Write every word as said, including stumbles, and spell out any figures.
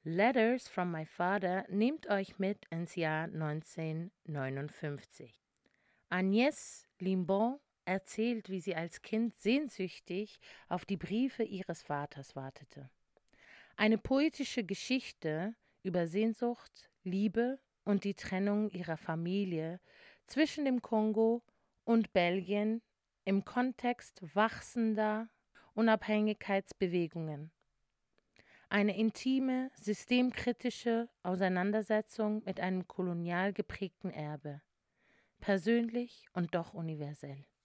Letters from My Father nimmt euch mit ins Jahr neunzehnhundertneunundfünfzig. Agnès Limbon erzählt, wie sie als Kind sehnsüchtig auf die Briefe ihres Vaters wartete. Eine poetische Geschichte über Sehnsucht, Liebe und die Trennung ihrer Familie zwischen dem Kongo und Belgien im Kontext wachsender Unabhängigkeitsbewegungen. Eine intime, systemkritische Auseinandersetzung mit einem kolonial geprägten Erbe. Persönlich und doch universell.